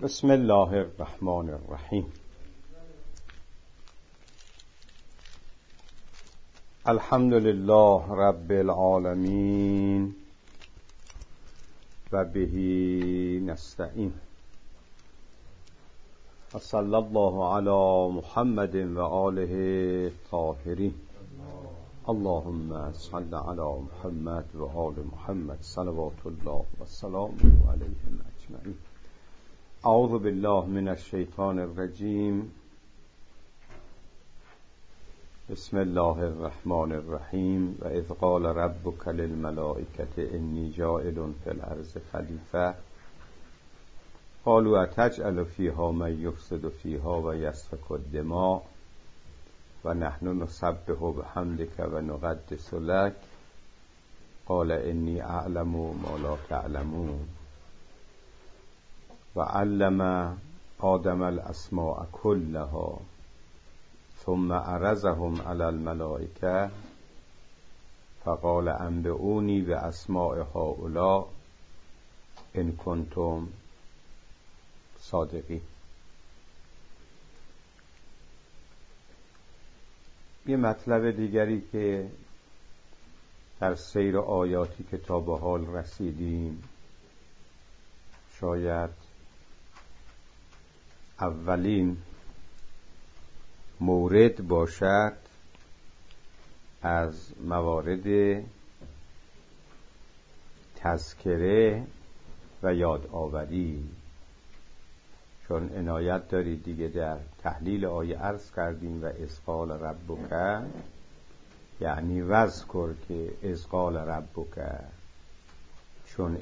بسم الله الرحمن الرحیم. الحمد لله رب العالمین و به نستعین و صلی الله علی محمد و آله الطاهرین. اللهم صل علی محمد و آل محمد صلوات الله و سلام علیهم اجمعین. اعوذ بالله من الشیطان الرجیم. بسم الله الرحمن الرحیم. و اذ قال ربک للملائکة انی جاعل فی الارض خلیفة قالوا اتجعل فیها من یفسد فیها و یسفک الدماء و نحن نسبح بحمدک و نقدس لک قال انی اعلم ما لا تعلمون و علم آدم الاسماء كلها ثم عرضهم على الملائکة فقال انبئونی باسماء هؤلاء ان کنتم صادقین. یه مطلب دیگری که در سیر آیاتی که تا به حال رسیدیم شاید اولین مورد باشد از موارد تذکره و یادآوری، چون عنایت دارید دیگه در تحلیل آیه عرض کردیم و اذ قال ربک، یعنی واذکر که اذ قال ربک، چون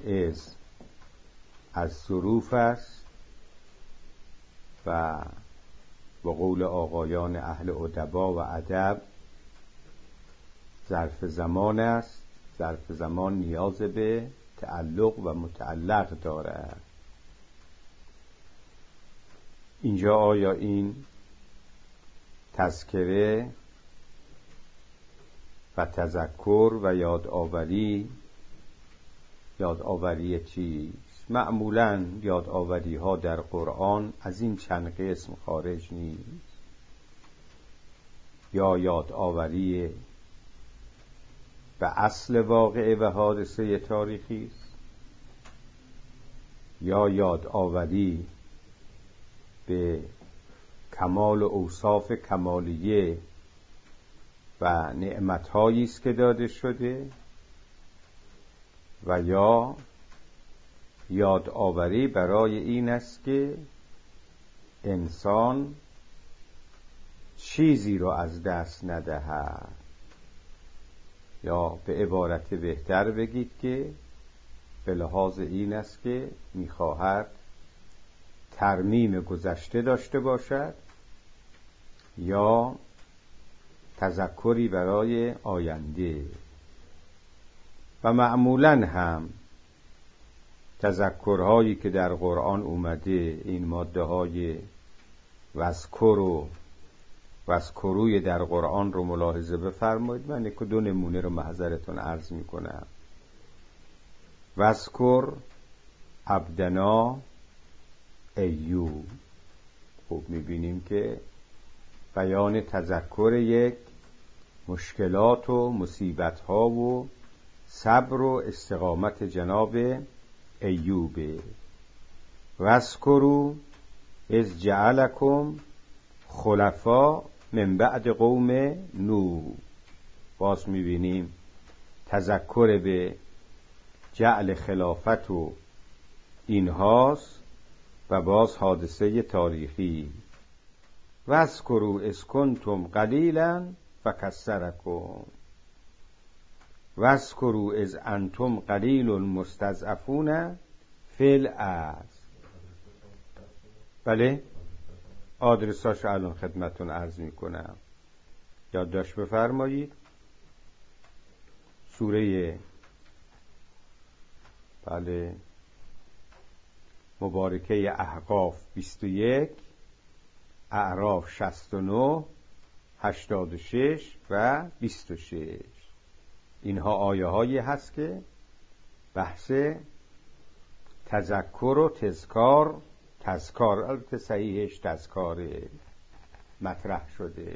از ظروف است و با قول آقایان اهل ادبا و ادب ظرف زمان است. ظرف زمان نیاز به تعلق و متعلق دارد. اینجا آیا این تذکره و تذکر و یادآوری چیست؟ معمولاً یادآوری ها در قرآن از این چند قسم خارج نیست. یا یادآوری به اصل واقعه و حادثه تاریخی است، یا یادآوری به کمال و اوصاف کمالیه و نعمت‌هایی است که داده شده، و یا یادآوری برای این است که انسان چیزی رو از دست ندهد، یا به عبارت بهتر بگید که به لحاظ این است که می‌خواهد ترمیم گذشته داشته باشد یا تذکری برای آینده. و معمولاً هم تذکرهایی که در قرآن اومده، این ماده های وذکروی در قرآن رو ملاحظه بفرمایید. من یک دو نمونه رو محضرتون عرض می کنم. وذکر عبدنا ایوب. خوب می بینیم که بیان تذکر یک مشکلات و مصیبت ها و صبر و استقامت جناب ایوب. واذکروا اذ جعلکم خلفاء من بعد قوم نوح. باز می‌بینیم تذکر به جعل خلافت و اینهاست و باز حادثه تاریخی. واذکروا اذ کنتم قلیلا فکثرکم واذکروا اذ انتم قلیل مستضعفون فی الارض. بله، آدرساشو الان خدمتون عرض میکنم، یادداشت بفرمایید. سوره مبارکه احقاف 21، اعراف 69، 86 و 26. اینها آیه هایی هست که بحث تذکر و تذکار تذکار، البته صحیحش تذکار مطرح شده.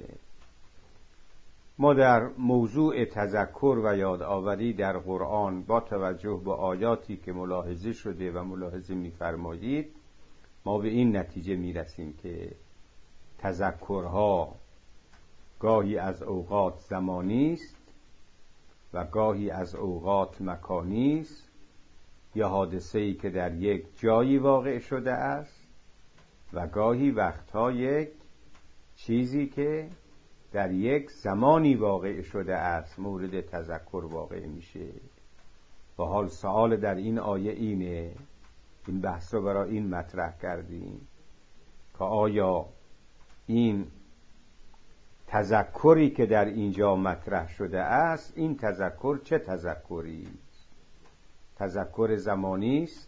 ما در موضوع تذکر و یادآوری در قرآن با توجه به آیاتی که ملاحظه شده و ملاحظه می‌فرمایید، ما به این نتیجه می‌رسیم که تذکرها گاهی از اوقات زمانی است و گاهی از اوقات مکانی است، یا حادثه‌ای که در یک جایی واقع شده است و گاهی وقتها یک چیزی که در یک زمانی واقع شده است مورد تذکر واقع میشه. و حال سوال در این آیه اینه، این بحث رو برای این مطرح کردیم که آیا این تذکری که در اینجا مطرح شده است، این تذکر چه تذکری است؟ تذکر زمانی است،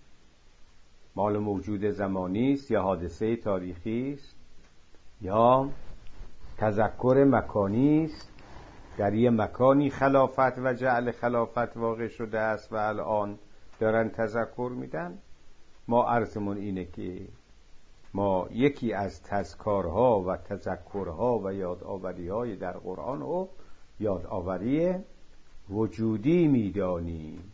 مال موجود زمانی است، یا حادثه تاریخی است، یا تذکر مکانی است، در یه مکانی خلافت و جعل خلافت واقع شده است و الان دارن تذکر میدن. ما عرضمون اینه که ما یکی از تذکارها و تذکرها و یادآوری‌های در قرآن رو یادآوری وجودی میدانیم.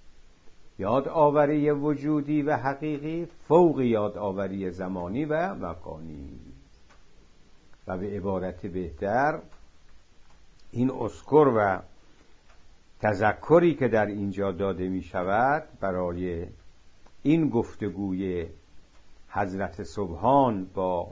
یادآوری وجودی و حقیقی فوق یادآوری زمانی و مکانی. و به عبارت بهتر این اذکر و تذکری که در اینجا داده می شود برای این گفتگوی حضرت سبحان با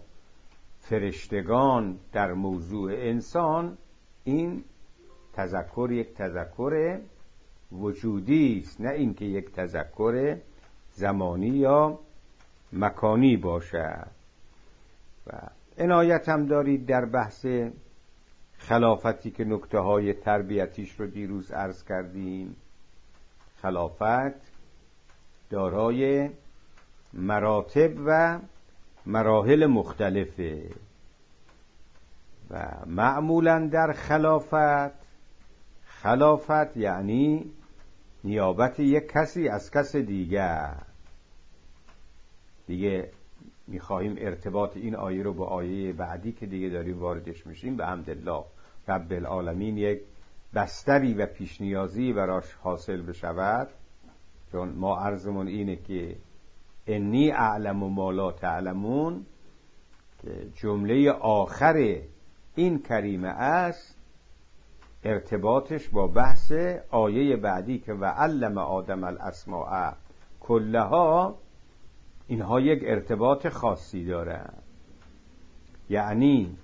فرشتگان در موضوع انسان، این تذکر یک تذکر وجودی است، نه اینکه یک تذکر زمانی یا مکانی باشد. و عنایت هم دارید در بحث خلافتی که نکته های تربیتیش رو دیروز عرض کردیم. خلافت دارای مراتب و مراحل مختلفه و معمولا در خلافت یعنی نیابت یک کسی از کس دیگر. دیگه میخواهیم ارتباط این آیه رو با آیه بعدی که دیگه داریم واردش میشیم به حمدالله رب العالمین یک بستری و پیش نیازی براش حاصل بشود، چون ما عرضمون اینه که انی اعلم ما لا تعلمون که جمله آخر این کریمه است، ارتباطش با بحث آیه بعدی که و علم آدم الاسماء کلها، اینها یک ارتباط خاصی دارند. یعنی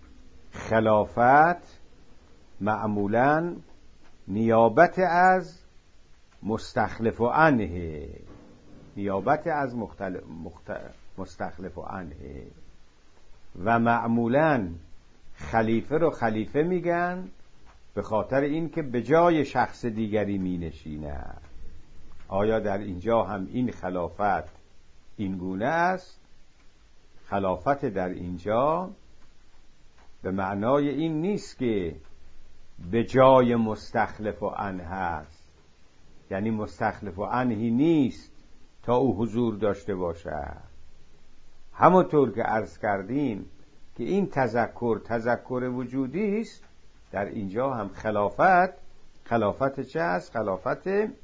خلافت معمولاً نیابت از مستخلف عنه، نیابت از مستخلف عنه، و معمولاً خلیفه رو خلیفه میگن به خاطر این که به جای شخص دیگری می نشینه. آیا در اینجا هم این خلافت این گونه است؟ خلافت در اینجا به معنای این نیست که به جای مستخلف عنه هست، یعنی مستخلف عنهی نیست تا او حضور داشته باشه. همونطور که عرض کردیم که این تذکر وجودی است، در اینجا هم خلافت چه است؟ خلافت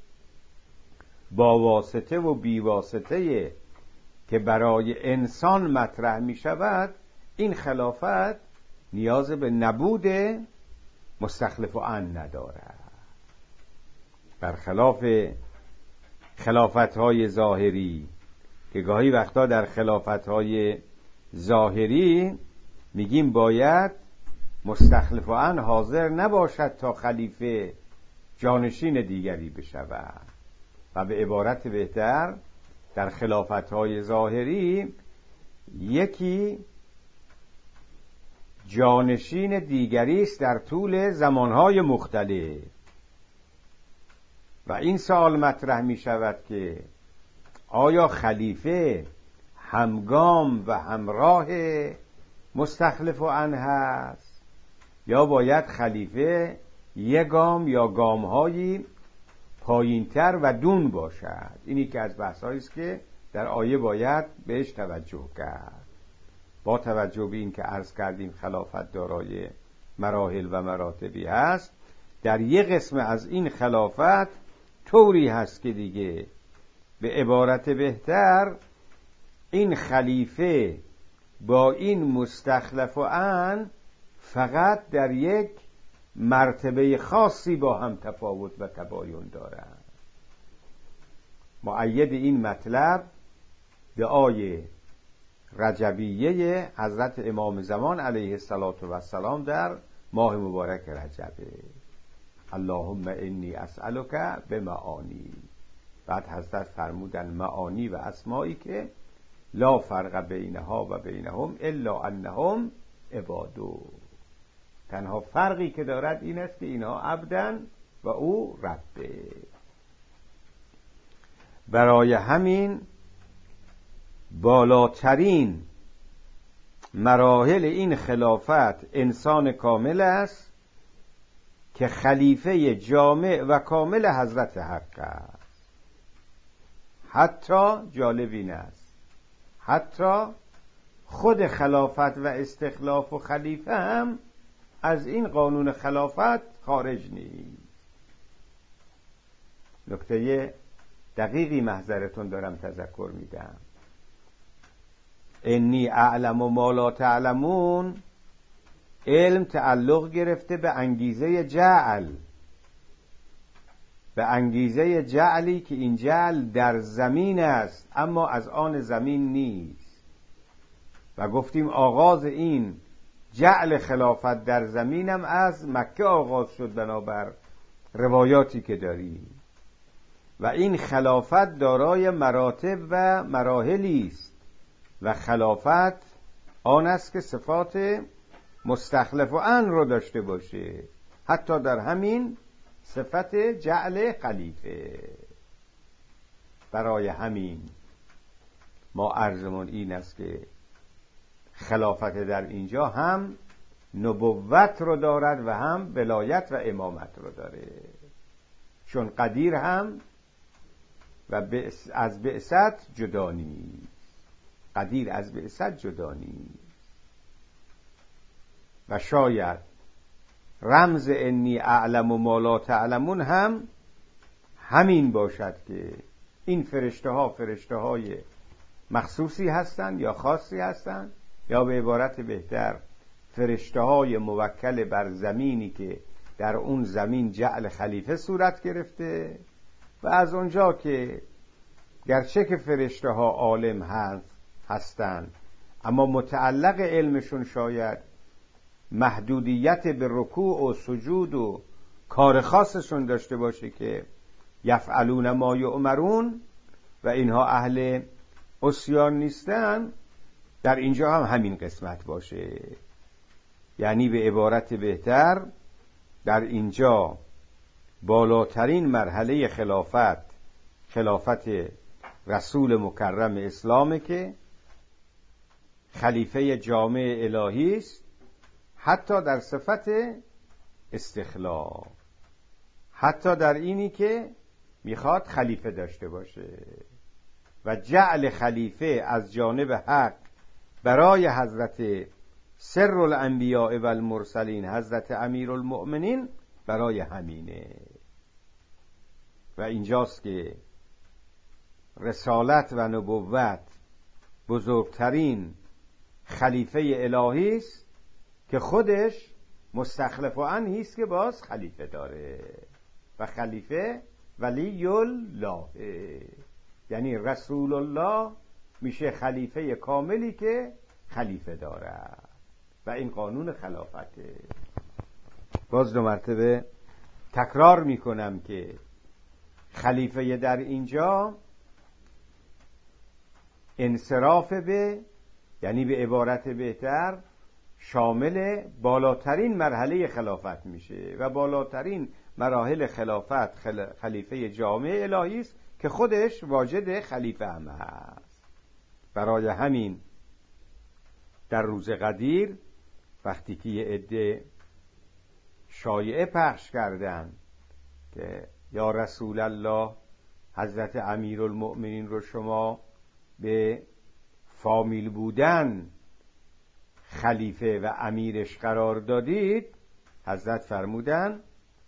با واسطه و بی واسطه که برای انسان مطرح می شود. این خلافت نیاز به نبود مستخلف عنه ندارد، برخلاف خلافت‌های ظاهری که گاهی وقتا در خلافت‌های ظاهری میگیم باید مستخلف عنه حاضر نباشد تا خلیفه جانشین دیگری بشود. و به عبارت بهتر در خلافت‌های ظاهری یکی جانشین دیگری است در طول زمانهای مختلف. و این سوال مطرح می شود که آیا خلیفه همگام و همراه مستخلف عنه است، یا باید خلیفه یک گام یا گام‌هایی پایین‌تر و دون باشد؟ اینی که از بحث‌هایی است که در آیه باید بهش توجه کرد. با توجه به این که عرض کردیم خلافت دارای مراحل و مراتبی هست، در یک قسم از این خلافت طوری هست که دیگه به عبارت بهتر این خلیفه با این مستخلف ان فقط در یک مرتبه خاصی با هم تفاوت و تباین دارند. مؤید این مطلب دعای رجبیه حضرت امام زمان علیه السلام در ماه مبارک رجبه. اللهم انی اسألک بمعانی. بعد حضرت فرمودن معانی و اسمایی که لا فرق بینها و بینهم الا انهم عبادو. تنها فرقی که دارد این است که اینها عبدن و او ربه. برای همین بالاترین مراحل این خلافت انسان کامل است که خلیفه جامع و کامل حضرت حق است. حتی جالب این است، حتی خود خلافت و استخلاف و خلیفه هم از این قانون خلافت خارج نیست. نکته دقیقی محضرتون دارم تذکر میدم. انی اعلم و ما لا تعلمون علم تعلق گرفته به انگیزه جعل، به انگیزه جعلی که این جعل در زمین است اما از آن زمین نیست. و گفتیم آغاز این جعل خلافت در زمینم از مکه آغاز شد بنابر روایاتی که داریم. و این خلافت دارای مراتب و مراحلی است و خلافت آن است که صفات مستخلف و ان رو داشته باشه، حتی در همین صفت جعل خلیفه. برای همین ما عرضمون این است که خلافت در اینجا هم نبوت رو دارد و هم ولایت و امامت رو داره، چون قدیر هم و از بعثت جدا نیست. قدیر از بعثت جدا نیست. و شاید رمز انی اعلم و ما لا تعلمون هم همین باشد که این فرشته ها فرشته های مخصوصی هستند یا خاصی هستند، یا به عبارت بهتر فرشته های موکل بر زمینی که در اون زمین جعل خلیفه صورت گرفته. و از اونجا که گرچه که فرشته ها عالم هستند اما متعلق علمشون شاید محدودیت به رکوع و سجود و کار خاصشون داشته باشه که یفعلون ما یؤمرون و اینها اهل عصیان نیستن، در اینجا هم همین قسمت باشه. یعنی به عبارت بهتر در اینجا بالاترین مرحله خلافت رسول مکرم اسلامه که خلیفه جامع الهی است، حتی در صفت استخلاف، حتی در اینی که میخواد خلیفه داشته باشه. و جعل خلیفه از جانب حق برای حضرت سر الانبیاء و المرسلین حضرت امیرالمؤمنین برای همینه. و اینجاست که رسالت و نبوت بزرگترین خلیفه الهی است که خودش مستخلف و ان است که باز خلیفه داره. و خلیفه ولی الله، یعنی رسول الله میشه خلیفه کاملی که خلیفه داره. و این قانون خلافته. باز دو مرتبه تکرار میکنم که خلیفه در اینجا انصراف به، یعنی به عبارت بهتر شامل بالاترین مرحله خلافت میشه و بالاترین مراحل خلافت خلیفه جامع الهی است که خودش واجد خلیفه هم هست. برای همین در روز قدیر وقتی که یه عده شایعه پخش کردن که یا رسول الله حضرت امیرالمؤمنین رو شما به فامیل بودن خلیفه و امیرش قرار دادید، حضرت فرمودن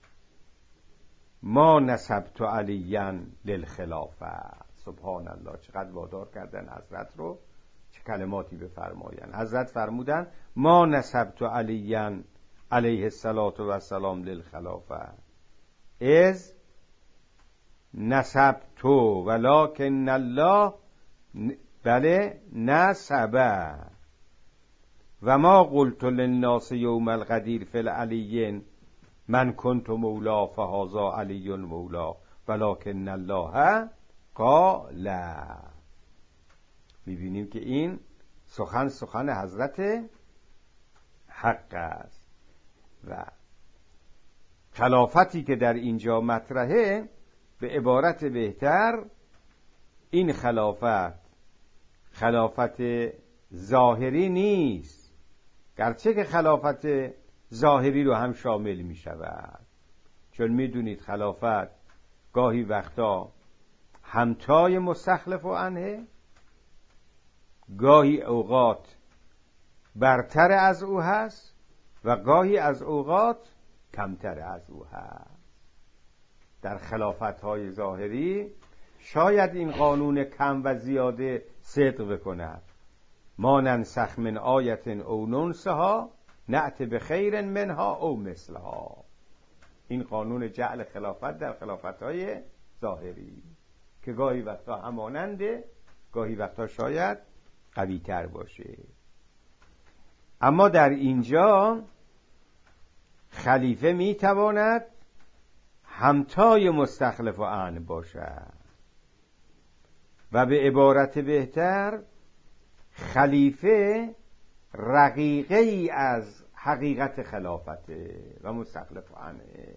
ما نسبت علیا للخلافه. سبحان الله، چقدر وادار کردن حضرت رو، چه کلماتی بفرمایند. حضرت فرمودن ما نسبت علیا علیه السلام للخلافه از نسبت ولکن الله بله نسبه و ما قلت للناس یوم القدیر فی العلیین من کنت مولا فهذا علی مولا ولکن الله قال. میبینیم که این سخن حضرت حق است و خلافتی که در اینجا مطرحه به عبارت بهتر این خلافت ظاهری نیست، گرچه که خلافت ظاهری رو هم شامل می شود، چون می دونید خلافت گاهی وقتا همتای مستخلف و عنه، گاهی اوقات برتر از او هست و گاهی از اوقات کمتر از او هست. در خلافت‌های ظاهری شاید این قانون کم و زیاده صدق بکند، ما ننسخ من آیت او ننسها نأت بخیر منها او مثلها. این قانون جعل خلافت در خلافت‌های ظاهری که گاهی وقتا هماننده، گاهی وقتا شاید قوی تر باشه. اما در اینجا خلیفه میتواند همتای مستخلف و عنه باشد و به عبارت بهتر خلیفه رقیقه ای از حقیقت خلافته و مستخلف و عنه.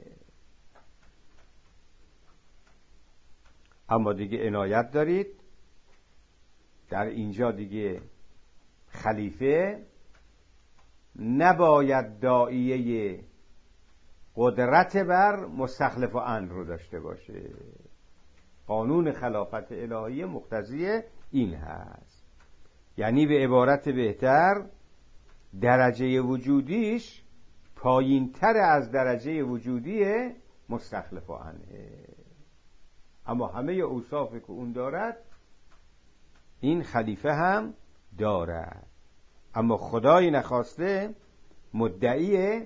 اما دیگه عنایت دارید، در اینجا دیگه خلیفه نباید داعیه قدرت بر مستخلف و عنه رو داشته باشه. قانون خلافت الهی مقتضی این هست، یعنی به عبارت بهتر درجه وجودیش پایین تر از درجه وجودی مستخلف و عنه. اما همه اوصافی که اون دارد این خلیفه هم دارد، اما خدای نخواسته مدعی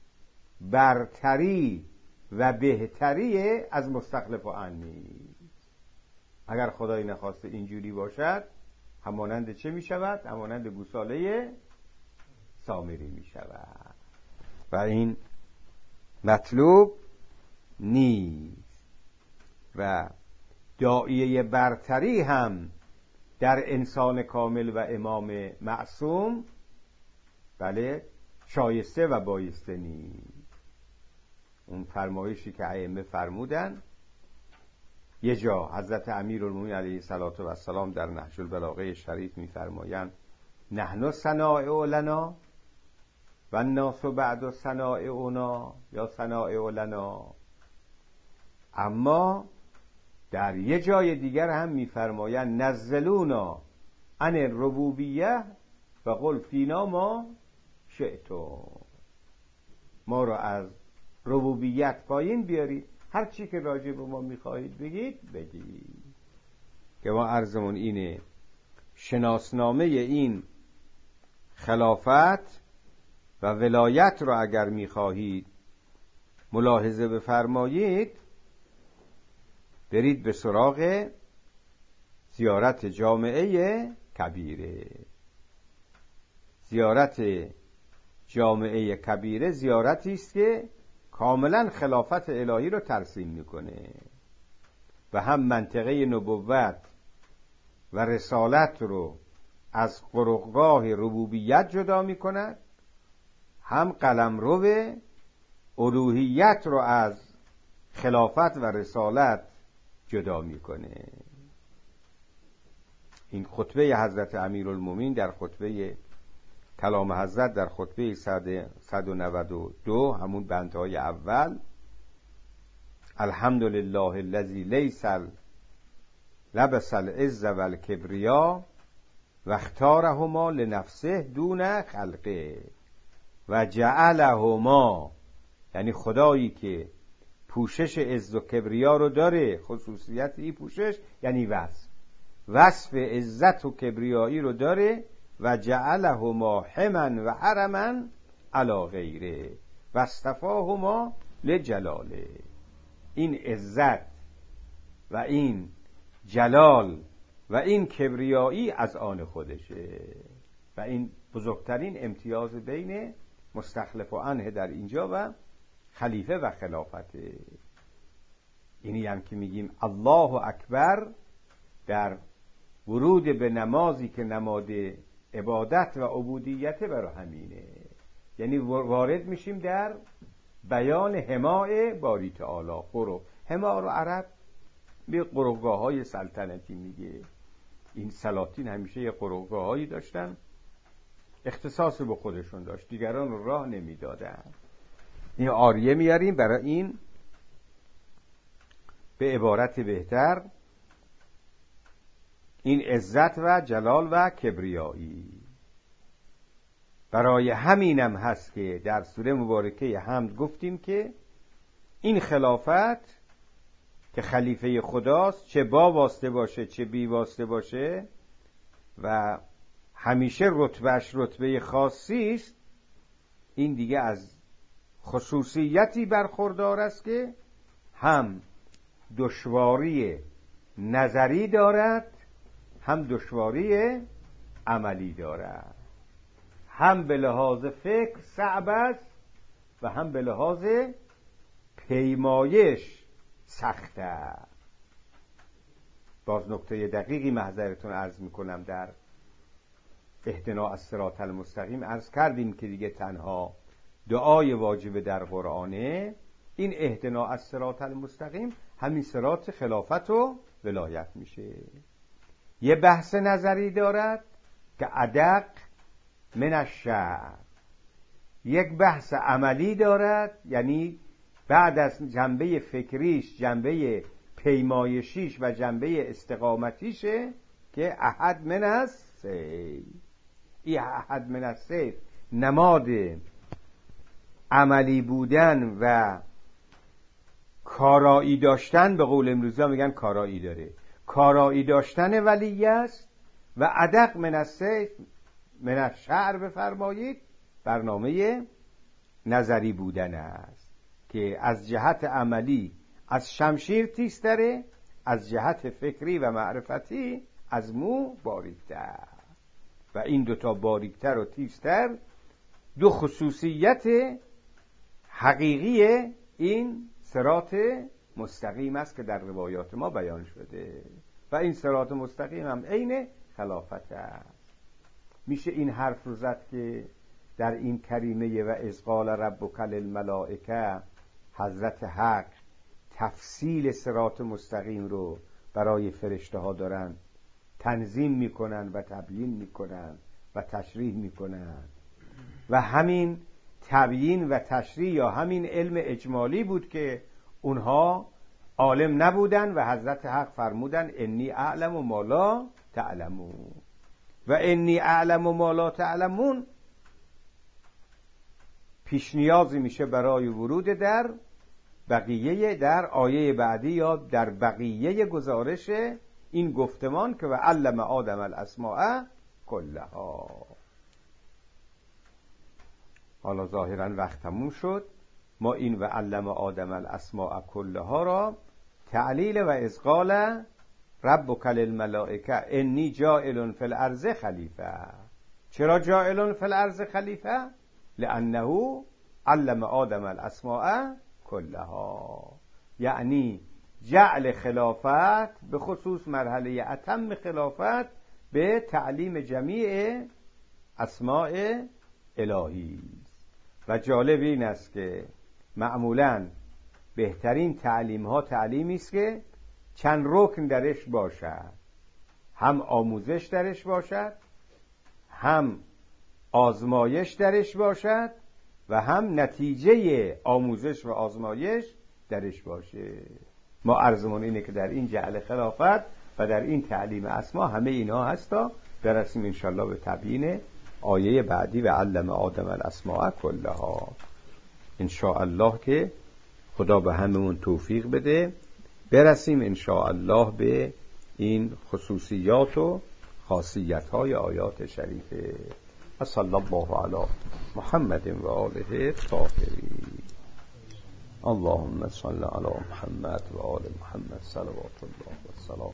برتری و بهتری از مستخلف و عنه نیست. اگر خدای نخواسته اینجوری باشد همانند چه می شود؟ همانند گوساله سامری می شود و این مطلوب نیست. و داعیه برتری هم در انسان کامل و امام معصوم بله شایسته و بایسته نیست. اون فرمایشی که ائمه فرمودن، یه جا حضرت امیرالمومنین علیه السلام در نهج البلاغه شریف می‌فرمایند نحن صنائع لنا و الناس بعد صنائعنا یا صنائع لنا. اما در یه جای دیگر هم می‌فرمایند نزلونا عن الربوبیه و قل فینا ما شئتم. ما را از ربوبیت پایین بیارید، هر چی که راجع به ما میخواهید بگید. که ما عرضمون اینه شناسنامه این خلافت و ولایت را اگر میخواهید ملاحظه بفرمایید، برید به سراغ زیارت جامعه کبیره. زیارت جامعه کبیره زیارتی است که کاملا خلافت الهی رو ترسیم میکنه و هم منطقه نبوت و رسالت رو از قرقگاه ربوبیت جدا میکند، هم قلمرو الوهیت رو از خلافت و رسالت جدا میکنه. این خطبه حضرت امیرالمومنین در خطبه کلام حضرت در خطبه 192 همون بندهای اول الحمدلله الذی لیس لبس العز و الکبریا و اختارهما لنفسه دون خلقه و جعلهما، یعنی خدایی که پوشش عز و کبریا رو داره، خصوصیت این پوشش یعنی وصف عزت و کبریایی رو داره، و جعلهما حما و حرما علی غیره و اصطفاهما لجلاله. این عزت و این جلال و این کبریایی از آن خودشه و این بزرگترین امتیاز بین مستخلف و عنه در اینجا و خلیفه و خلافته. اینی هم که میگیم الله اکبر در ورود به نمازی که نماد عبادت و عبودیت برای همینه، یعنی وارد میشیم در بیان حمای باری تعالی. حما رو عرب به قرگاه های سلطنتی میگه. این سلاطین همیشه یه قرگاه هایی داشتن، اختصاص به خودشون داشت، دیگران رو راه نمیدادن. این آریه میاریم برای این، به عبارت بهتر این عزت و جلال و کبریایی. برای همینم هست که در سوره مبارکه حمد گفتیم که این خلافت که خلیفه خداست، چه با واسطه باشه چه بی واسطه باشه و همیشه رتبهش رتبه خاصی است، این دیگه از خصوصیتی برخوردار است که هم دشواری نظری دارد، هم دشواری عملی دارد، هم به لحاظ فکر صعب است و هم به لحاظ پیمایش سخت است. باز نکته دقیقی محضرتون عرض میکنم، در اهدنا الصراط المستقیم عرض کردیم که دیگه تنها دعای واجب در قرآنه این اهدنا الصراط المستقیم، همین صراط خلافت و ولایت میشه. یه بحث نظری دارد که ادق من الشعر، یک بحث عملی دارد، یعنی بعد از جنبه فکریش جنبه پیمایشیش و جنبه استقامتیشه که احد من السیف. این احد من السیف نماد عملی بودن و کارایی داشتن، به قول امروزی ها میگن کارایی داره، کارایی داشتن ولی است. و ادق من السیف من الشعر بفرمایید، برنامه نظری بودن است که از جهت عملی از شمشیر تیزتره، از جهت فکری و معرفتی از مو باریکتر. و این دوتا باریکتر و تیزتر دو خصوصیت حقیقی این صراط مستقیم است که در روایات ما بیان شده و این صراط مستقیم هم عین خلافت است. میشه این حرف رو زد که در این کریمه و اذ قال ربک للملائکه حضرت حق تفصیل صراط مستقیم رو برای فرشته ها دارن تنظیم میکنن و تبیین میکنن و تشریح میکنن و همین تبیین و تشریح یا همین علم اجمالی بود که اونها عالم نبودن و حضرت حق فرمودن انی اعلم ما لا تعلمون. و انی اعلم ما لا تعلمون پیش نیازی میشه برای ورود در بقیه، در آیه بعدی یا در بقیه گزارش این گفتمان که و علم آدم الاسماء کلها. حالا ظاهرا وقت تموم شد، ما این و علم آدم الاسماء کلها را تعلیل و اذ قال ربک للملائکه انی جاعل فی الارض خلیفه. چرا جاعل فی الارض خلیفه؟ لانه علم آدم الاسماء کلها، یعنی جعل خلافت به خصوص مرحله اتم خلافت به تعلیم جمیع اسماء الهی. و جالب این است که معمولاً بهترین تعلیم ها تعلیمی است که چند رکن درش باشد، هم آموزش درش باشد، هم آزمایش درش باشد و هم نتیجه آموزش و آزمایش درش باشه. ما عرضمون اینه که در این جعل خلافت و در این تعلیم اسما همه اینا هستا. برسیم انشالله به تبیین آیه بعدی و علم آدم الاسماء کلها انشاءالله، که خدا به هممون توفیق بده برسیم انشاءالله به این خصوصیات و خاصیت های آیات شریفه. صلی الله علی محمد و آله الطاهرین. اللهم صل علی محمد و آل محمد صلوات الله و سلام.